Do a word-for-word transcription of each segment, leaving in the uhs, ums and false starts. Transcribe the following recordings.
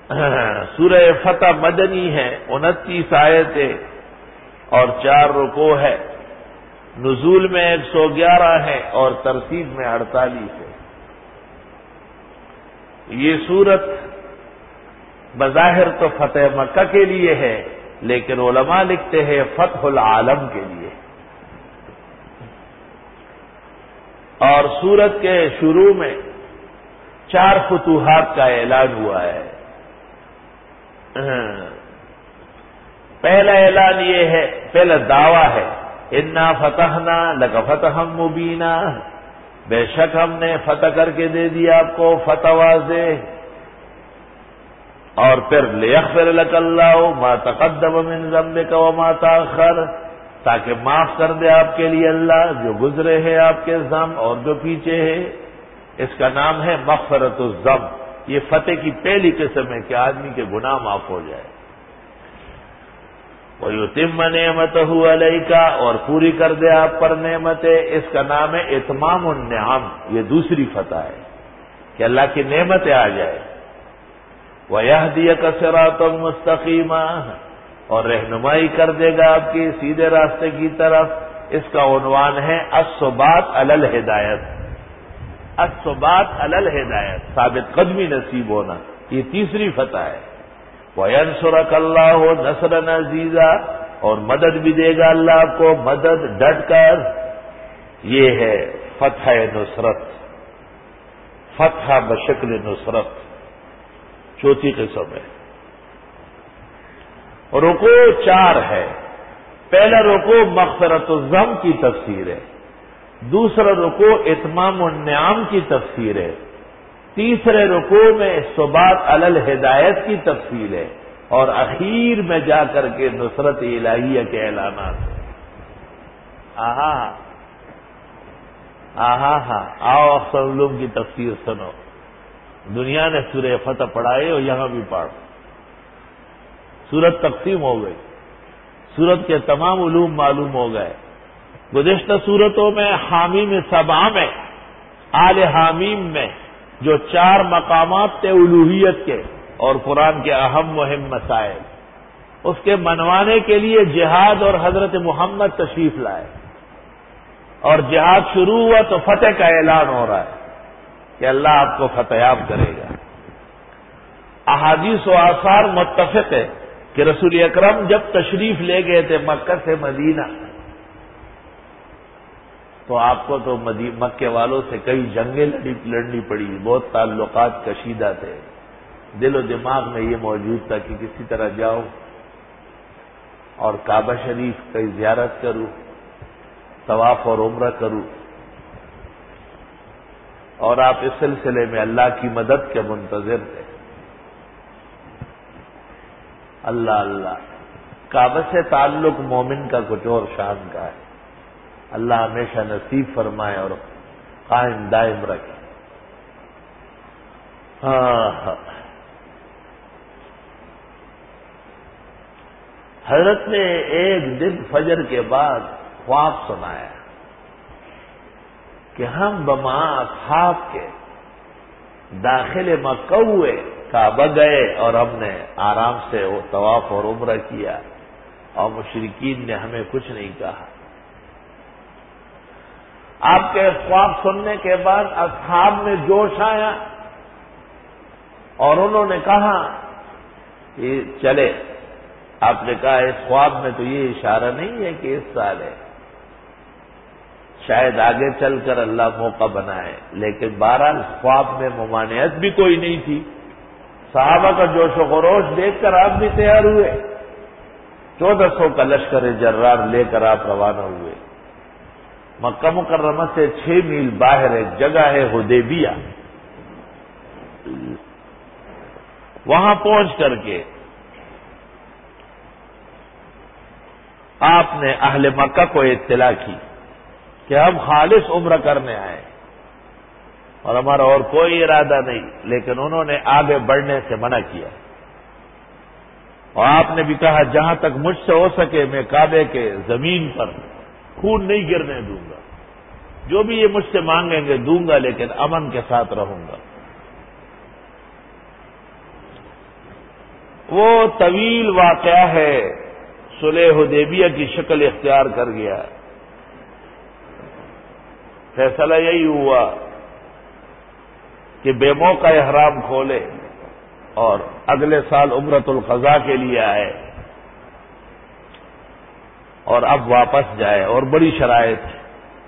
سورہ فتح مدنی ہے، انتیس آیتیں اور چار رکوع ہے، نزول میں ایک سو گیارہ ہے اور ترتیب میں اڑتالیس ہے۔ یہ سورت بظاہر تو فتح مکہ کے لیے ہے، لیکن علماء لکھتے ہیں فتح العالم کے لیے۔ اور سورت کے شروع میں چار فتوحات کا اعلان ہوا ہے۔ پہلا اعلان یہ ہے، پہلا دعویٰ ہے، انا فتحنا لک فتحا مبینا، بے شک ہم نے فتح کر کے دے دیا آپ کو فتح واضح۔ اور پھر لیغفر لک اللہ ما تقدم من ذنبک وما تاخر، تاکہ معاف کر دے آپ کے لیے اللہ جو گزرے ہیں آپ کے ذنب اور جو پیچھے ہے۔ اس کا نام ہے مغفرت الذنب۔ یہ فتح کی پہلی قسم ہے کہ آدمی کے گناہ معاف ہو جائے۔ وَيُتِمَّ نِعْمَتَهُ عَلَيْكَ، اور پوری کر دے آپ پر نعمتیں، اس کا نام ہے اتمام النعم۔ یہ دوسری فتح ہے کہ اللہ کی نعمتیں آ جائے۔ وَيَهْدِيَكَ صِرَاطًا مُسْتَقِيمًا، اور رہنمائی کر دے گا آپ کی سیدھے راستے کی طرف۔ اس کا عنوان ہے الثبات علی الہدایت، الثبات علی الہدایت، ثابت قدمی نصیب ہونا، یہ تیسری فتح ہے۔ وَيَنْصُرَكَ اللَّهُ نَصْرًا عَزِيزًا، اور مدد بھی دے گا اللہ آپ کو مدد ڈٹ کر۔ یہ ہے فتح نصرت، فتح بشکل نصرت، چوتھی قسم ہے۔ رکوع چار ہے۔ پہلا رکوع مغفرت الذنب کی تفسیر ہے، دوسرا رکوع اتمام النعم کی تفسیر ہے، تیسرے رکوع میں ثبات علی الہدایت کی تفصیل ہے، اور اخیر میں جا کر کے نصرت الہیہ کے اعلانات ہیں۔ آہا آہا ہاں آؤ اکثر علوم کی تفسیر سنو۔ دنیا نے سورہ فتح پڑھائے اور یہاں بھی پڑھ، سورت تقسیم ہو گئی، سورت کے تمام علوم معلوم ہو گئے۔ گزشتہ سورتوں میں حامیم سبع میں، آل حامیم میں جو چار مقامات تھے الوہیت کے اور قرآن کے اہم مہم مسائل، اس کے منوانے کے لیے جہاد اور حضرت محمد تشریف لائے، اور جہاد شروع ہوا تو فتح کا اعلان ہو رہا ہے کہ اللہ آپ کو فتح یاب کرے گا۔ احادیث و آثار متفق ہے کہ رسول اکرم جب تشریف لے گئے تھے مکہ سے مدینہ، تو آپ کو تو مکے والوں سے کئی جنگیں لڑنی پڑی، بہت تعلقات کشیدہ تھے، دل و دماغ میں یہ موجود تھا کہ کسی طرح جاؤ اور کعبہ شریف کی زیارت کروں، طواف اور عمرہ کروں، اور آپ اس سلسلے میں اللہ کی مدد کے منتظر تھے۔ اللہ اللہ، کعبہ سے تعلق مومن کا کچھ اور شان کا ہے، اللہ ہمیشہ نصیب فرمائے اور قائم دائم رکھے۔ ہاں، حضرت نے ایک دن فجر کے بعد خواب سنایا کہ ہم بما اصحاب کے داخل مکہ ہوئے، کعبہ گئے اور ہم نے آرام سے وہ طواف اور عمرہ کیا، اور مشرکین نے ہمیں کچھ نہیں کہا۔ آپ کے خواب سننے کے بعد اصحاب میں جوش آیا اور انہوں نے کہا کہ چلے، آپ نے کہا اس خواب میں تو یہ اشارہ نہیں ہے کہ اس سال ہے، شاید آگے چل کر اللہ موقع بنائے، لیکن بہرحال خواب میں ممانعت بھی کوئی نہیں تھی۔ صحابہ کا جوش و خروش دیکھ کر آپ بھی تیار ہوئے، چودہ سو کا لشکر جرار لے کر آپ روانہ ہوئے۔ مکہ مکرمہ سے چھ میل باہر ایک جگہ ہے حدیبیہ، وہاں پہنچ کر کے آپ نے اہل مکہ کو اطلاع کی کہ ہم خالص عمرہ کرنے آئے اور ہمارا اور کوئی ارادہ نہیں، لیکن انہوں نے آگے بڑھنے سے منع کیا، اور آپ نے بھی کہا جہاں تک مجھ سے ہو سکے میں کعبے کے زمین پر خون نہیں گرنے دوں گا، جو بھی یہ مجھ سے مانگیں گے دوں گا، لیکن امن کے ساتھ رہوں گا۔ وہ طویل واقعہ ہے، صلح حدیبیہ کی شکل اختیار کر گیا۔ فیصلہ یہی ہوا کہ بے موقع احرام کھولے اور اگلے سال عمرۃ القضاء کے لیے آئے اور اب واپس جائے، اور بڑی شرائط ہے۔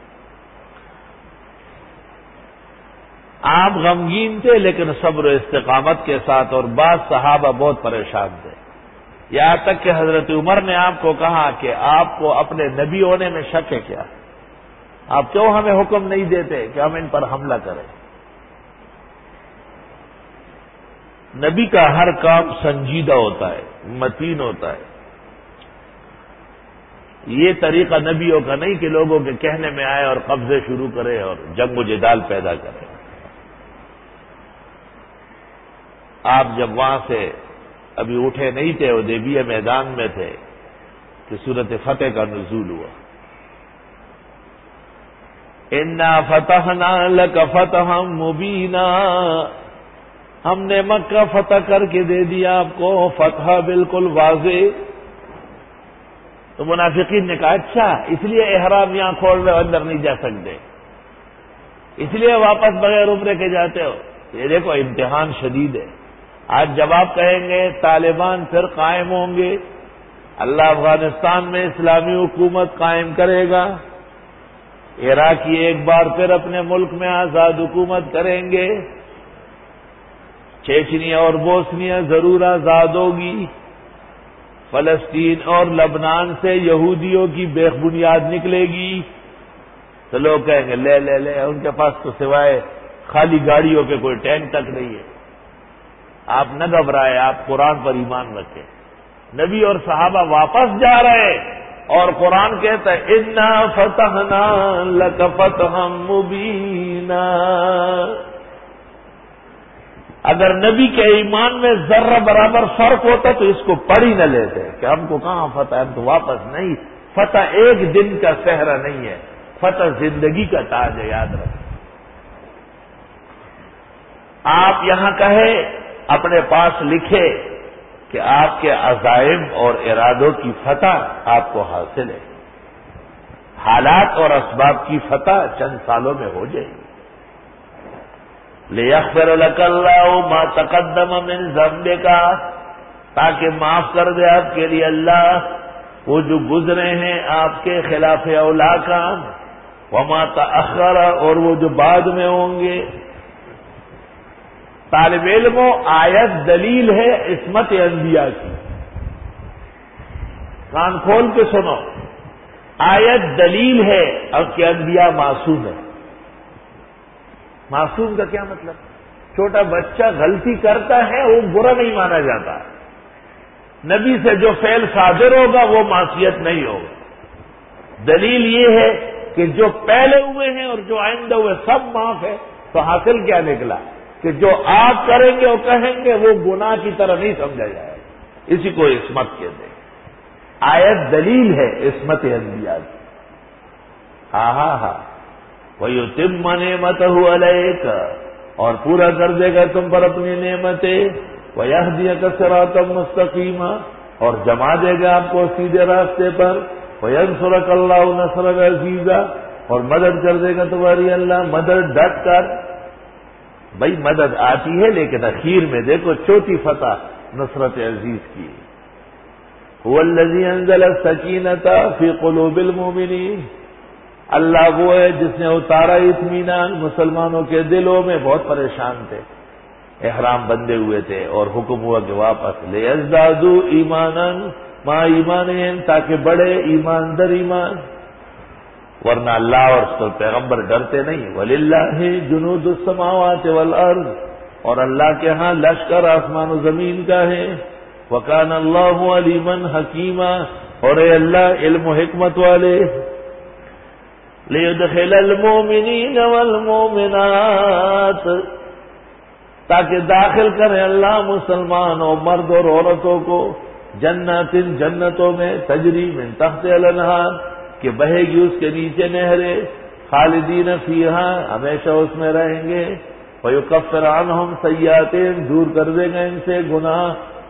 آپ غمگین تھے لیکن صبر و استقامت کے ساتھ، اور بعض صحابہ بہت پریشان تھے، یہاں تک کہ حضرت عمر نے آپ کو کہا کہ آپ کو اپنے نبی ہونے میں شک ہے کیا؟ آپ کیوں ہمیں حکم نہیں دیتے کہ ہم ان پر حملہ کریں؟ نبی کا ہر کام سنجیدہ ہوتا ہے، متین ہوتا ہے۔ یہ طریقہ نبیوں کا نہیں کہ لوگوں کے کہنے میں آئے اور قبضے شروع کرے اور جنگ و جدال پیدا کرے۔ آپ جب وہاں سے ابھی اٹھے نہیں تھے، حدیبیہ میدان میں تھے کہ سورۃ فتح کا نزول ہوا۔ انا فتحنا لک فتحا مبینا، ہم نے مکہ فتح کر کے دے دیا آپ کو فتح بالکل واضح۔ تو منافقین نے کہا اچھا اس لیے احرام یہاں کھول رہے ہو، اندر نہیں جا سکتے، اس لیے واپس بغیر عمرے کے جاتے ہو۔ یہ دیکھو امتحان شدید ہے۔ آج جب آپ کہیں گے طالبان پھر قائم ہوں گے، اللہ افغانستان میں اسلامی حکومت قائم کرے گا، عراقی ایک بار پھر اپنے ملک میں آزاد حکومت کریں گے، چیچنیا اور بوسنیا ضرور آزاد ہوگی، فلسطین اور لبنان سے یہودیوں کی بے بنیاد نکلے گی، تو لوگ کہیں گے لے لے لے ان کے پاس تو سوائے خالی گاڑیوں کے کوئی ٹینک تک نہیں ہے۔ آپ نہ گھبرائے، آپ قرآن پر ایمان رکھیں۔ نبی اور صحابہ واپس جا رہے اور قرآن کہتا ہے انا فتحنا لک فتحا مبینا۔ اگر نبی کے ایمان میں ذرہ برابر فرق ہوتا تو اس کو پڑھ ہی نہ لیتے کہ ہم کو کہاں فتح، ہم تو واپس نہیں۔ فتح ایک دن کا صحرا نہیں ہے، فتح زندگی کا تاج ہے، یاد رکھیں۔ آپ یہاں کہے، اپنے پاس لکھے کہ آپ کے عزائم اور ارادوں کی فتح آپ کو حاصل ہے، حالات اور اسباب کی فتح چند سالوں میں ہو جائے گی۔ لِيَغْفِرَ لَكَ اللَّهُ مَا تَقَدَّمَ مِنْ ذَنبِكَ، تاکہ معاف کر دے آپ کے لیے اللہ وہ جو گزرے ہیں آپ کے خلاف اولا کام، وَمَا تَأَخَّرَ، اور وہ جو بعد میں ہوں گے۔ طالب علموں، آیت دلیل ہے عصمت انبیاء کی، کان کھول کے سنو، آیت دلیل ہے اب کہ انبیاء معصوم ہے۔ معصوم کا کیا مطلب؟ چھوٹا بچہ غلطی کرتا ہے وہ برا نہیں مانا جاتا، نبی سے جو فعل صادر ہوگا وہ معصیت نہیں ہوگا۔ دلیل یہ ہے کہ جو پہلے ہوئے ہیں اور جو آئندہ ہوئے سب معاف ہے، تو حاصل کیا نکلا کہ جو آپ کریں گے اور کہیں گے وہ گناہ کی طرح نہیں سمجھا جائے، اسی کو عصمت کہتے ہیں۔ آیت دلیل ہے عصمت انبیاء کی۔ ہاں ہاں ہاں وَيُتِمَّ نِعْمَتَهُ عَلَيْكَ، اور پورا کر دے گا تم پر اپنی نعمتیں، وَيَهْدِيَكَ صِرَاطًا مُسْتَقِيمًا، اور جما دے گا آپ کو سیدھے راستے پر، وَيَنْصُرَكَ اللَّهُ نَصْرًا عَزِيزًا، اور مدد کر دے گا تمہاری اللہ مدد ڈٹ کر۔ بھائی مدد آتی ہے لیکن اخیر میں دیکھو چوتھی فتح نصرت عزیز کی۔ هُوَ الَّذِي أَنزَلَ السَّكِينَةَ فِي قُلُوبِ الْمُؤْمِنِينَ، اللہ وہ ہے جس نے اتارا اطمینان مسلمانوں کے دلوں میں، بہت پریشان تھے، احرام بندے ہوئے تھے اور حکم ہوا کہ واپس لِيَزْدَادُوا ایمانًا مَعَ ایمانِهِمْ، تاکہ بڑے ایمان در ایمان، ورنہ اللہ اور اس کے پیغمبر ڈرتے نہیں۔ وَلِلَّهِ جُنُودُ السَّمَاوَاتِ وَالْأَرْضِ، اور اللہ کے ہاں لشکر آسمان و زمین کا ہے۔ وَكَانَ اللَّهُ عَلِيمًا حَكِيمًا، اور اے اللہ علم و حکمت والے۔ لِيُدْخِلَ الْمُؤْمِنِينَ وَالْمُؤْمِنَاتِ، تاکہ داخل کرے اللہ مسلمان اور مرد اور عورتوں کو جنات، جنتوں میں، تجری من تحت الانہار، کہ بہے گی اس کے نیچے نہریں، خالدین فیہا، ہمیشہ اس میں رہیں گے، وَيُكَفِّرُ عَنْهُمْ سَیِّئَاتِهِمْ، دور کر دیں گے ان سے گناہ،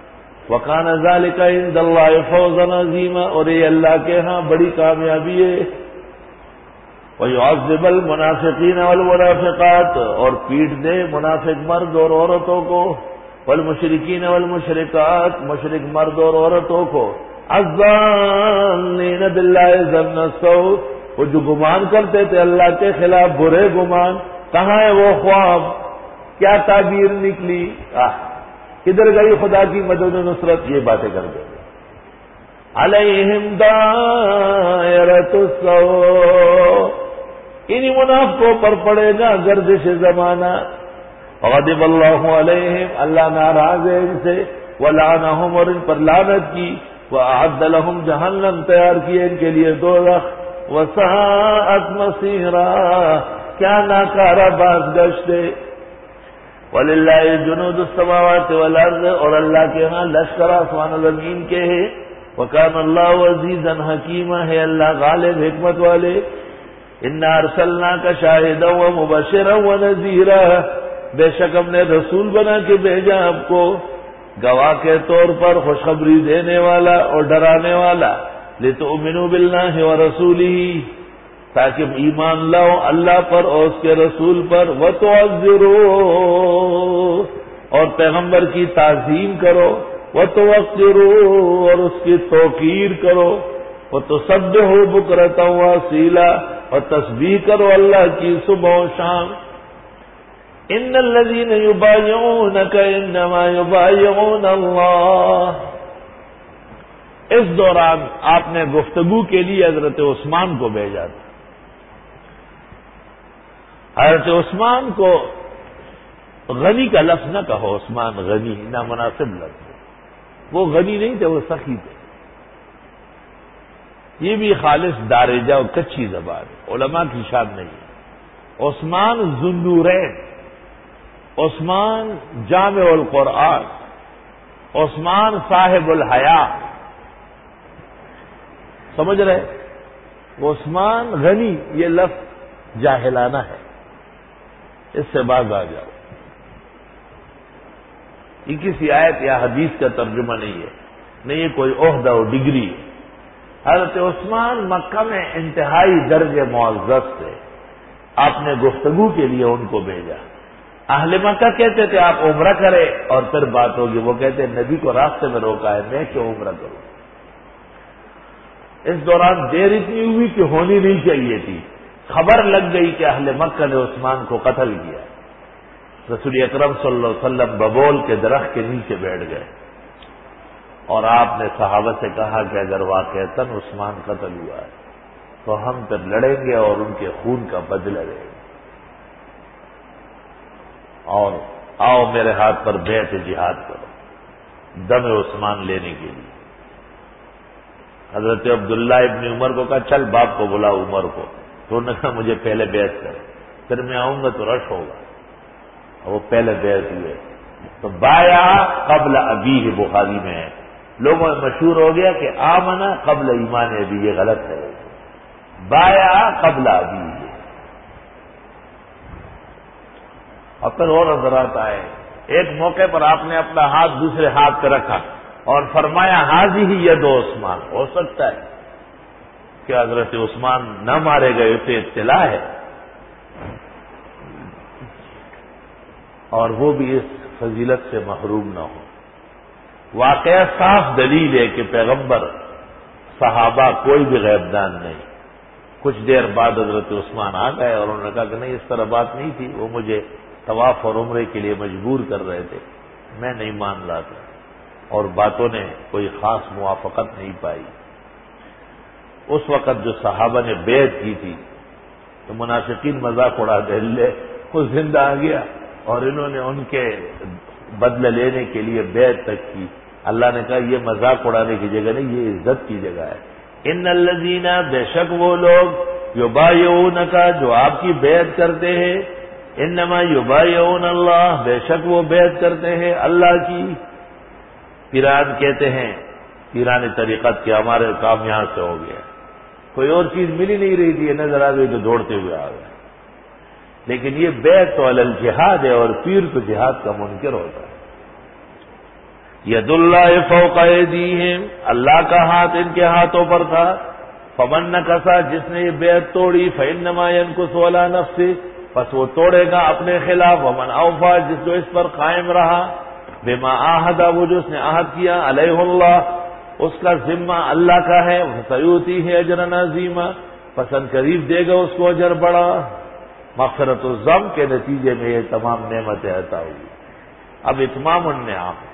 وَكَانَ ذَلِكَ عِندَ اللَّهِ فَوْزًا عَظِيمًا، اور یہ اللہ کے ہاں بڑی کامیابی ہے۔ وَيُعَذِّبَ الْمُنَافِقِينَ وَالْمُنَافِقَاتِ، اور پیٹ دے منافق مرد اور عورتوں کو، والمشرکین والمشرکات، مشرک مرد اور عورتوں کو، الظَّانِّينَ بِاللَّهِ ظَنَّ السَّوْءِ، وہ جو گمان کرتے تھے اللہ کے خلاف برے گمان، کہاں ہے وہ خواب، کیا تعبیر نکلی، آہ کدھر گئی خدا کی مدد و نصرت، یہ باتیں کر دیں گے۔ علیہم دائرۃ السوء، انہی منافقوں پر پڑے گا گردش زمانہ۔ غضب اللہ علیہم، اللہ ناراض ہے ان سے، ولعنہم، اور ان پر لعنت کی، وأعد لهم جہنم، تیار کیے ان کے لیے دوزخ، وساءت مصیرا، کیا ناکارہ باز گشت ہے۔ وَلِلَّهِ جُنُودُ السَّمَاوَاتِ وَالْأَرْضِ، اور اللہ کے ہاں لشکر آسمان و زمین کے ہے۔ وَكَانَ اللَّهُ عَزِيزًا حَكِيمًا، ہے اللہ غالب حکمت والے۔ إِنَّا أَرْسَلْنَاكَ شَاهِدًا وَمُبَشِّرًا وَنَذِيرًا، بے شک ہم نے رسول بنا کے بھیجا آپ کو گواہ کے طور پر، خوشخبری دینے والا اور ڈرانے والا۔ لِتُؤْمِنُوا بِاللَّهِ وَرَسُولِهِ، تاکہ ایمان لاؤ اللہ پر اور اس کے رسول پر، وَتُعَزِّرُوا، اور پیغمبر کی تعظیم کرو، وَتُوَقِّرُوا، اور اس کی توقیر کرو، وَتُسَبِّحُوا بُكْرَةً وَأَصِيلًا، اور تسبیح کرو اللہ کی صبح و شام۔ ان الذين يبايعونك انما يبايعون الله، اس دوران آپ نے گفتگو کے لیے حضرت عثمان کو بھیجا تھا۔ حضرت عثمان کو غنی کا لفظ نہ کہو، عثمان غنی نامناسب لفظ ہے، وہ غنی نہیں تھے، وہ سخی تھے۔ یہ بھی خالص دارجہ اور کچی زبان ہے، علماء کی شان نہیں ہے۔ عثمان ذوالنورین، عثمان جامع القرآن، عثمان صاحب الحیا، سمجھ رہے؟ عثمان غنی یہ لفظ جاہلانہ ہے، اس سے باز آ جاؤ۔ یہ کسی آیت یا حدیث کا ترجمہ نہیں ہے، نہیں یہ کوئی عہدہ اور ڈگری ہے۔ حضرت عثمان مکہ میں انتہائی درجے معزز تھے، آپ نے گفتگو کے لیے ان کو بھیجا۔ اہل مکہ کہتے تھے آپ عمرہ کریں اور پھر بات ہوگی، وہ کہتے ہیں نبی کو راستے میں روکا ہے، میں کیوں عمرہ کروں۔ اس دوران دیر اتنی ہوئی کہ ہونی نہیں چاہیے تھی، خبر لگ گئی کہ اہل مکہ نے عثمان کو قتل کیا۔ رسول اکرم صلی اللہ علیہ وسلم ببول کے درخت کے نیچے بیٹھ گئے اور آپ نے صحابہ سے کہا کہ اگر واقعتاً عثمان قتل ہوا ہے تو ہم پھر لڑیں گے اور ان کے خون کا بدلہ لیں گے، اور آؤ میرے ہاتھ پر بیعت جہاد کرو دم عثمان لینے کے لیے۔ حضرت عبداللہ ابن عمر کو کہا چل باپ کو بلا عمر کو، تو انہوں نے کہا مجھے پہلے بیعت کرے، پھر میں آؤں گا تو رش ہوگا، اور وہ پہلے بیعت ہوئے تو بایا قبل ابیہ، بخاری میں ہے، لوگوں میں مشہور ہو گیا کہ آمنا قبل ایمان ابی، یہ غلط ہے، بایا قبل ابیہ۔ اور پھر اور حضرات آئے، ایک موقع پر آپ نے اپنا ہاتھ دوسرے ہاتھ پہ رکھا اور فرمایا حاضی ہی ید عثمان، ہو سکتا ہے کہ حضرت عثمان نہ مارے گئے اسے اطلاع ہے، اور وہ بھی اس فضیلت سے محروم نہ ہو۔ واقعہ صاف دلیل ہے کہ پیغمبر صحابہ کوئی بھی غیب دان نہیں۔ کچھ دیر بعد حضرت عثمان آ گئے اور انہوں نے کہا کہ نہیں اس طرح بات نہیں تھی، وہ مجھے طواف اور عمرے کے لیے مجبور کر رہے تھے، میں نہیں مان رہا تھا، اور باتوں نے کوئی خاص موافقت نہیں پائی۔ اس وقت جو صحابہ نے بیعت کی تھی تو منافقین مذاق اڑا دے لے، وہ زندہ آ گیا اور انہوں نے ان کے بدلہ لینے کے لیے بیعت تک کی۔ اللہ نے کہا یہ مذاق اڑانے کی جگہ نہیں، یہ عزت کی جگہ ہے۔ ان الذین، بے شک وہ لوگ، یبایعونک، جو آپ کی بیعت کرتے ہیں، انما یبایعون اللہ، بے شک وہ بیعت کرتے ہیں اللہ کی۔ پیران کہتے ہیں، پیران طریقت کے ہمارے کام یہاں سے ہو گیا، کوئی اور چیز ملی نہیں رہی تھی، نظر آ گئی تو دوڑتے ہوئے آ گئے، لیکن یہ بیعت تو علی الجہاد ہے، اور پیر تو جہاد کا منکر ہوتا ہے۔ ید اللہ فوق ایدیہم، اللہ کا ہاتھ ان کے ہاتھوں پر تھا. فمن نکثا، جس نے یہ بیعت توڑی، فانما ينكث على نفسه، پس وہ توڑے گا اپنے خلاف. ومن اوفا، جس جو اس پر قائم رہا، بما عاہد، وہ جو اس نے عہد کیا، علیہ اللہ، اس کا ذمہ اللہ کا ہے. فسیؤتیہ اجرا عظیما، پسند قریب دے گا اس کو اجر بڑا. مغفرت الذنب کے نتیجے میں یہ تمام نعمتیں عطا ہوئی. اب اتمام النعم،